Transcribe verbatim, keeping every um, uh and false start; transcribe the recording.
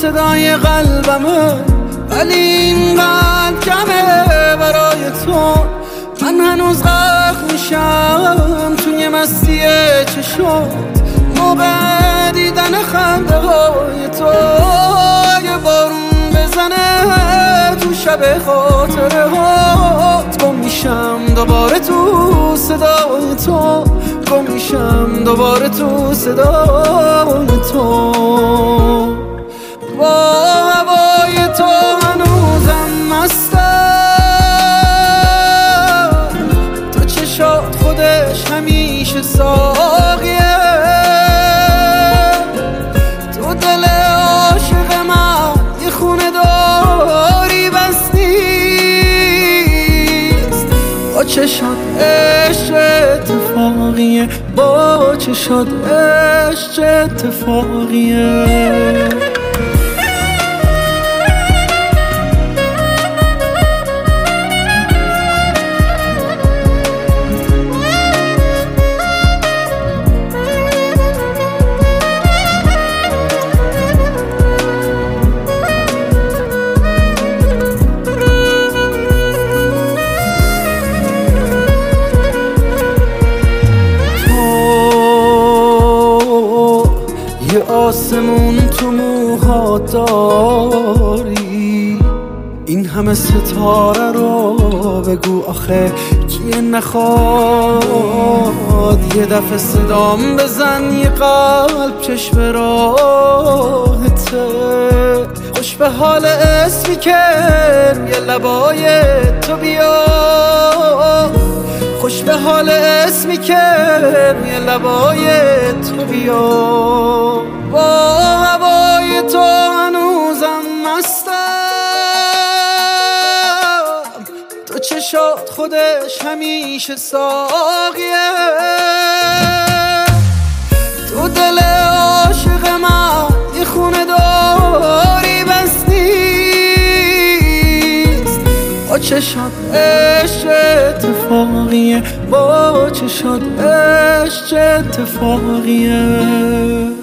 صدای قلبمه، ولی اینقدر کمه برای تو. من هنوز غرق میشم توی مستی چشات موقع دیدن خنده های تو. اگه بارون بزنه تو شب خاطره هات، گم میشم دوباره تو صدای تو، گم میشم دوباره تو صدای تو. با هوای تو هنوزم مستم، تو چشات خودش همیشه ساقیه، تو دل عاشق من یه خونه داری بس نیست. با چشات عشق اتفاقیه، با چشات عشق اتفاقیه. یه آسمون تو موها داری، این همه ستاره رو بگو آخه کیه نخواد. یه دفعه صدام بزن، یه قلب چشم راهته، خوش به حال اسمی که روی لبای تو بیا، خوش به حال اسمی که روی لبای تو بیا. با هوای تو هنوزم مستم، تو چشات خودش همیشه ساقیه، تو دل عاشق من یه خونه داری بس نیست. با چشات عشق اتفاقیه، با چشات عشق اتفاقیه.